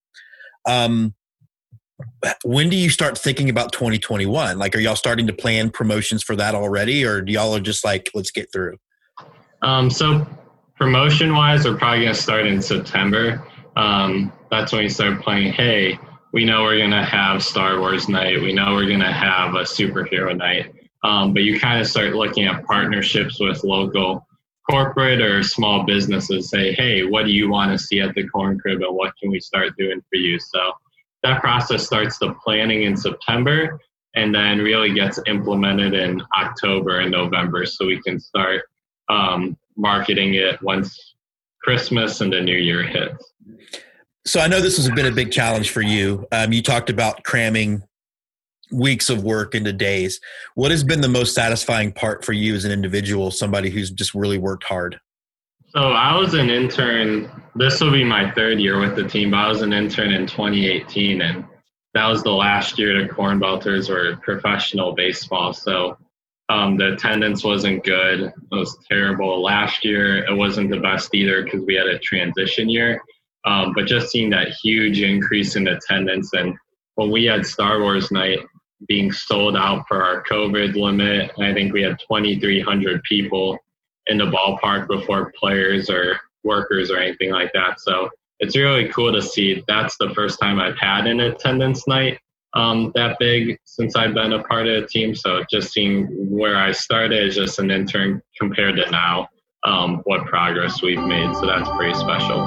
G: When do you start thinking about 2021? Like, are y'all starting to plan promotions for that already, or do y'all are just like, let's get through?
I: So promotion-wise, we're probably going to start in September. That's when we start playing, hey, we know we're going to have Star Wars night. We know we're going to have a superhero night. But you kind of start looking at partnerships with local corporate or small businesses. Say, hey, what do you want to see at the Corn Crib, and what can we start doing for you? So that process starts the planning in September and then really gets implemented in October and November, so we can start marketing it once Christmas and the New Year hits.
G: So I know this has been a big challenge for you. You talked about cramming weeks of work into days. What has been the most satisfying part for you as an individual, somebody who's just really worked hard?
I: So I was an intern. This will be my 3rd year with the team, but I was an intern in 2018, and that was the last year the Corn Belters were professional baseball. So the attendance wasn't good. It was terrible. Last year, it wasn't the best either because we had a transition year. But just seeing that huge increase in attendance, and when we had Star Wars night being sold out for our COVID limit, I think we had 2,300 people in the ballpark before players or workers or anything like that. So it's really cool to see. That's the first time I've had an attendance night that big since I've been a part of the team. So just seeing where I started as just an intern compared to now, what progress we've made. So that's pretty special.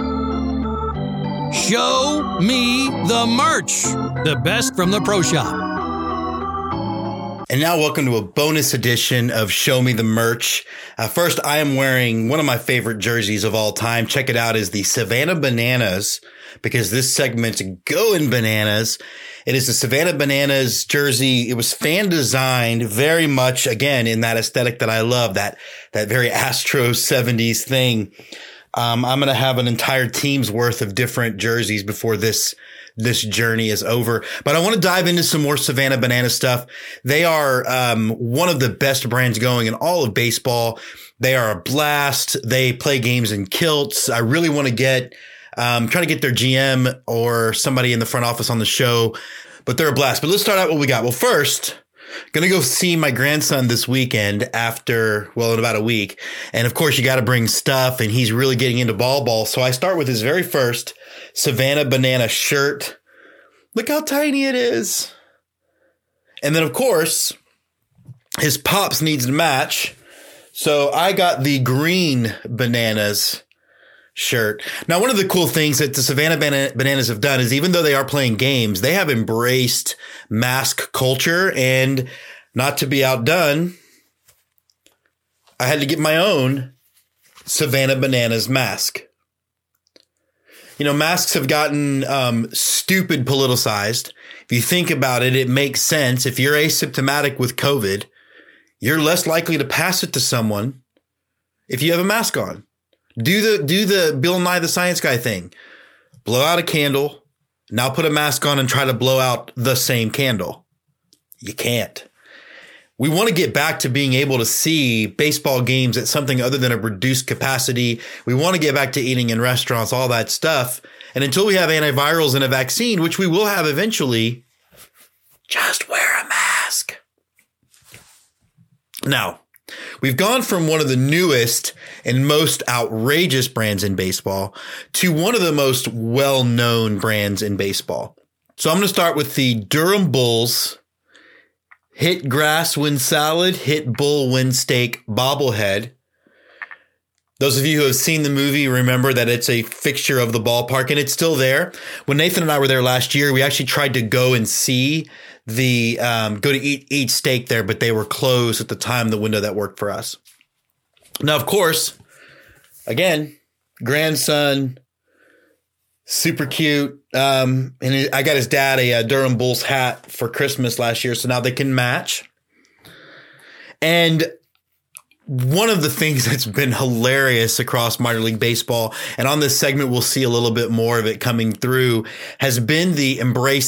B: Show me the merch, the best from the Pro Shop.
G: And now welcome to a bonus edition of Show Me the Merch. First, I am wearing one of my favorite jerseys of all time. Check it out, is the Savannah Bananas, because this segment's going bananas. It is the Savannah Bananas jersey. It was fan designed very much, again, in that aesthetic that I love, that very Astro 70s thing. I'm going to have an entire team's worth of different jerseys before this journey is over. But I want to dive into some more Savannah Banana stuff. They are one of the best brands going in all of baseball. They are a blast. They play games in kilts. I really want to trying to get their GM or somebody in the front office on the show, but they're a blast. But let's start out what we got. Well, first, going to go see my grandson this weekend in about a week. And of course, you got to bring stuff, and he's really getting into ball. So I start with his very first Savannah Banana shirt. Look how tiny it is. And then, of course, his pops needs to match. So I got the green Bananas shirt. Now, one of the cool things that the Savannah Bananas have done is, even though they are playing games, they have embraced mask culture. And not to be outdone, I had to get my own Savannah Bananas mask. You know, masks have gotten stupid politicized. If you think about it, it makes sense. If you're asymptomatic with COVID, you're less likely to pass it to someone if you have a mask on. Do the Bill Nye the Science Guy thing. Blow out a candle, now put a mask on and try to blow out the same candle. You can't. We want to get back to being able to see baseball games at something other than a reduced capacity. We want to get back to eating in restaurants, all that stuff. And until we have antivirals and a vaccine, which we will have eventually, just wear a mask. Now, we've gone from one of the newest and most outrageous brands in baseball to one of the most well-known brands in baseball. So I'm going to start with the Durham Bulls Hit Grass Win Salad, Hit Bull Win Steak bobblehead. Those of you who have seen the movie remember that it's a fixture of the ballpark, and it's still there. When Nathan and I were there last year, we actually tried to go and see go to eat steak there, but they were closed at the time, the window that worked for us. Now, of course, again, grandson, super cute. And I got his dad a Durham Bulls hat for Christmas last year, so now they can match. And one of the things that's been hilarious across minor league baseball, and on this segment we'll see a little bit more of it coming through, has been the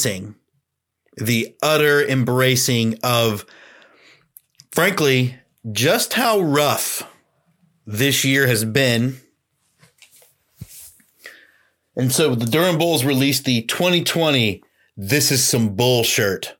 G: utter embracing of, frankly, just how rough this year has been. And so the Durham Bulls released the 2020 This Is Some Bull shirt.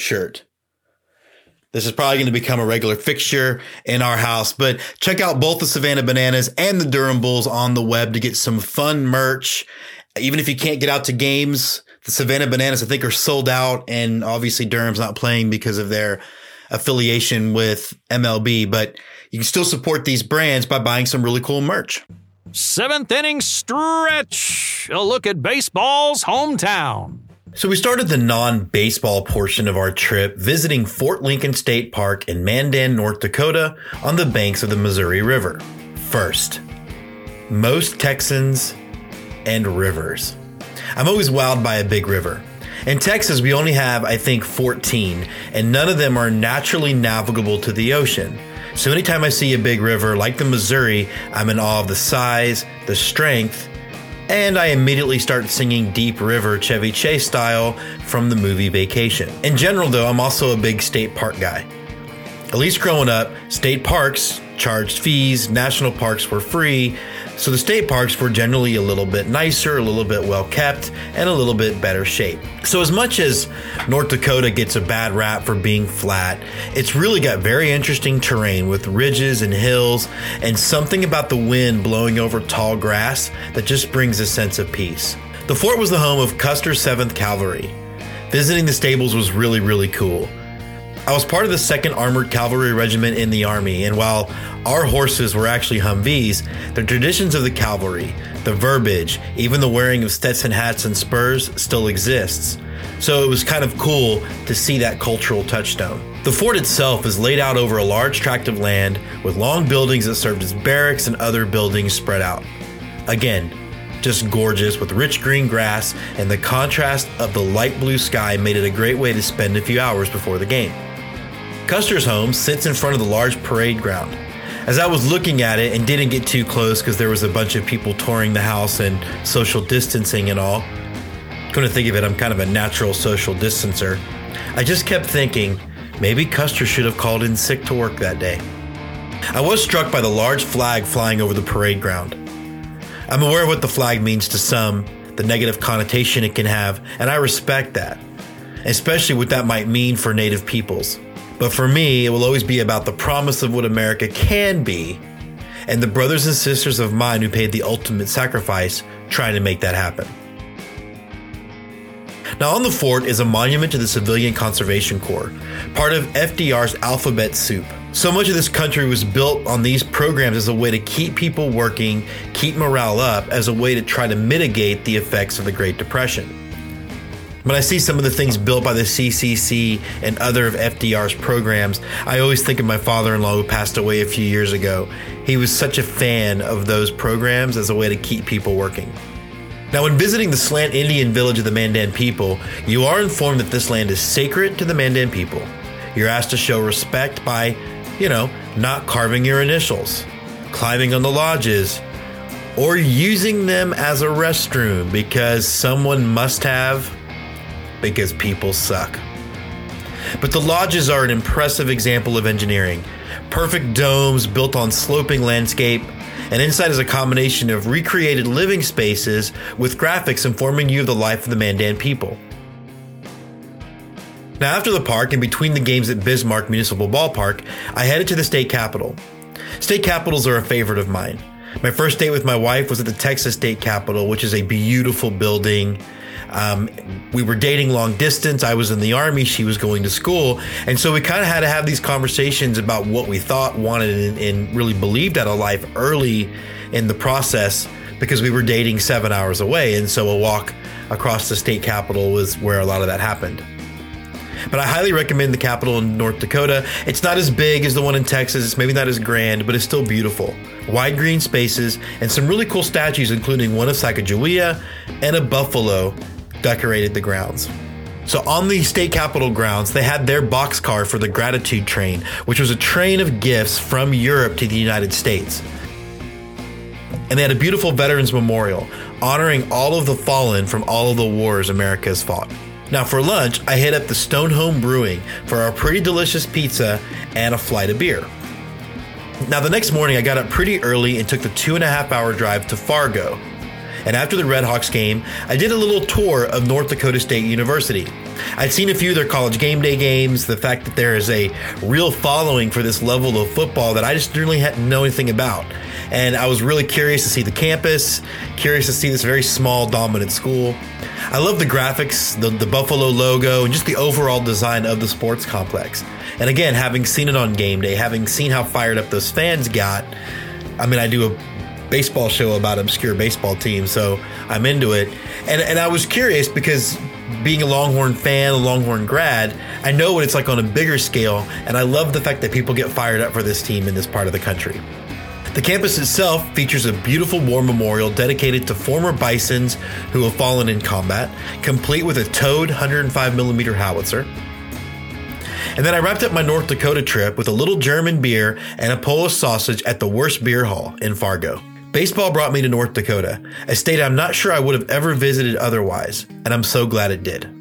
G: This is probably going to become a regular fixture in our house, but check out both the Savannah Bananas and the Durham Bulls on the web to get some fun merch. Even if you can't get out to games, the Savannah Bananas, I think, are sold out, and obviously Durham's not playing because of their affiliation with MLB, but you can still support these brands by buying some really cool merch.
B: Seventh inning stretch. A look at baseball's hometown.
G: So we started the non-baseball portion of our trip visiting Fort Lincoln State Park in Mandan, North Dakota on the banks of the Missouri River. First, most Texans and rivers. I'm always wowed by a big river. In Texas, we only have, I think, 14, and none of them are naturally navigable to the ocean. So anytime I see a big river like the Missouri, I'm in awe of the size, the strength, and I immediately start singing Deep River Chevy Chase style from the movie Vacation. In general, though, I'm also a big state park guy. At least growing up, state parks charged fees, national parks were free, so the state parks were generally a little bit nicer, a little bit well kept, and a little bit better shape. So as much as North Dakota gets a bad rap for being flat, it's really got very interesting terrain with ridges and hills, and something about the wind blowing over tall grass that just brings a sense of peace. The fort was the home of Custer's 7th Cavalry. Visiting the stables was really, really cool. I was part of the 2nd Armored Cavalry Regiment in the Army, and while our horses were actually Humvees, the traditions of the cavalry, the verbiage, even the wearing of Stetson hats and spurs still exists. So it was kind of cool to see that cultural touchstone. The fort itself is laid out over a large tract of land with long buildings that served as barracks and other buildings spread out. Again, just gorgeous with rich green grass, and the contrast of the light blue sky made it a great way to spend a few hours before the game. Custer's home sits in front of the large parade ground. As I was looking at it and didn't get too close because there was a bunch of people touring the house and social distancing and all, come to think of it, I'm kind of a natural social distancer. I just kept thinking, maybe Custer should have called in sick to work that day. I was struck by the large flag flying over the parade ground. I'm aware of what the flag means to some, the negative connotation it can have, and I respect that, especially what that might mean for Native peoples. But for me, it will always be about the promise of what America can be, and the brothers and sisters of mine who paid the ultimate sacrifice trying to make that happen. Now on the fort is a monument to the Civilian Conservation Corps, part of FDR's alphabet soup. So much of this country was built on these programs as a way to keep people working, keep morale up, as a way to try to mitigate the effects of the Great Depression. When I see some of the things built by the CCC and other of FDR's programs, I always think of my father-in-law who passed away a few years ago. He was such a fan of those programs as a way to keep people working. Now, when visiting the Slant Indian village of the Mandan people, you are informed that this land is sacred to the Mandan people. You're asked to show respect by, not carving your initials, climbing on the lodges, or using them as a restroom because someone must have, because people suck. But the lodges are an impressive example of engineering. Perfect domes built on sloping landscape, and inside is a combination of recreated living spaces with graphics informing you of the life of the Mandan people. Now, after the park and between the games at Bismarck Municipal Ballpark, I headed to the state capitol. State capitals are a favorite of mine. My first date with my wife was at the Texas State Capitol, which is a beautiful building. We were dating long distance. I was in the Army. She was going to school. And so we kind of had to have these conversations about what we thought, wanted, and really believed out of life early in the process, because we were dating 7 hours away. And so a walk across the state capitol was where a lot of that happened. But I highly recommend the Capitol in North Dakota. It's not as big as the one in Texas. It's maybe not as grand, but it's still beautiful. Wide green spaces and some really cool statues, including one of Sacagawea and a buffalo, decorated the grounds. So on the state capitol grounds, they had their boxcar for the Gratitude Train, which was a train of gifts from Europe to the United States. And they had a beautiful Veterans Memorial, honoring all of the fallen from all of the wars America has fought. Now for lunch, I hit up the Stone Home Brewing for our pretty delicious pizza and a flight of beer. Now the next morning, I got up pretty early and took the 2.5-hour drive to Fargo. And after the Red Hawks game, I did a little tour of North Dakota State University. I'd seen a few of their college game day games, the fact that there is a real following for this level of football that I just really hadn't know anything about. And I was really curious to see the campus, curious to see this very small, dominant school. I love the graphics, the Buffalo logo, and just the overall design of the sports complex. And again, having seen it on game day, having seen how fired up those fans got, I mean, I do a baseball show about obscure baseball teams, so I'm into it. And I was curious because being a Longhorn fan, a Longhorn grad, I know what it's like on a bigger scale, and I love the fact that people get fired up for this team in this part of the country. The campus itself features a beautiful war memorial dedicated to former Bisons who have fallen in combat, complete with a towed 105mm howitzer. And then I wrapped up my North Dakota trip with a little German beer and a Polish sausage at the Worst Beer Hall in Fargo. Baseball brought me to North Dakota, a state I'm not sure I would have ever visited otherwise, and I'm so glad it did.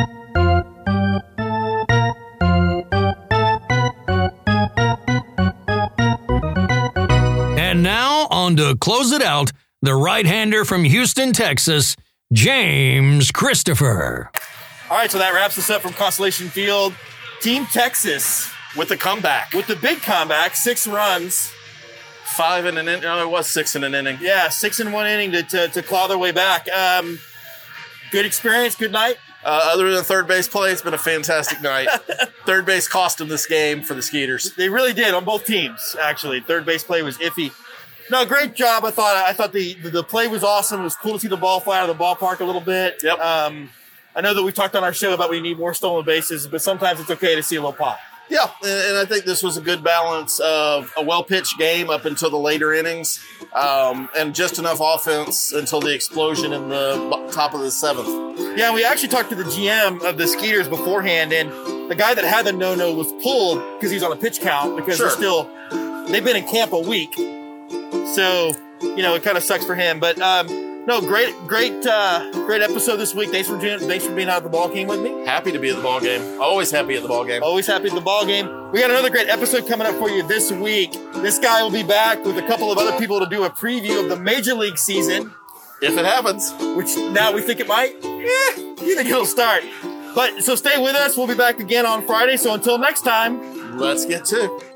B: And now, on to close it out, the right-hander from Houston, Texas, James Christopher.
D: All right, so that wraps us up from Constellation Field. Team Texas with the comeback. With the big comeback, 6 runs. 5 in an inning. No, it was 6 in an inning. Yeah, 6 in 1 inning to claw their way back. Good experience, good night. Other than the third base play, it's been a fantastic night. Third base cost them this game for the Skeeters. They really did on both teams, actually. Third base play was iffy. No, great job. I thought the play was awesome. It was cool to see the ball fly out of the ballpark a little bit. Yep. I know that we talked on our show about we need more stolen bases, but sometimes it's okay to see a little pop. Yeah, and I think this was a good balance of a well-pitched game up until the later innings, and just enough offense until the explosion in the top of the 7th. Yeah, we actually talked to the GM of the Skeeters beforehand, and the guy that had the no-no was pulled because he's on a pitch count because they've been in camp a week. So, it kind of sucks for him. But, no, great episode this week. Thanks for being out at the ball game with me. Happy to be at the ball game. Always happy at the ball game. Always happy at the ball game. We got another great episode coming up for you this week. This guy will be back with a couple of other people to do a preview of the Major League season. If it happens. Which now we think it might. You think it'll start. But so stay with us. We'll be back again on Friday. So until next time, let's get to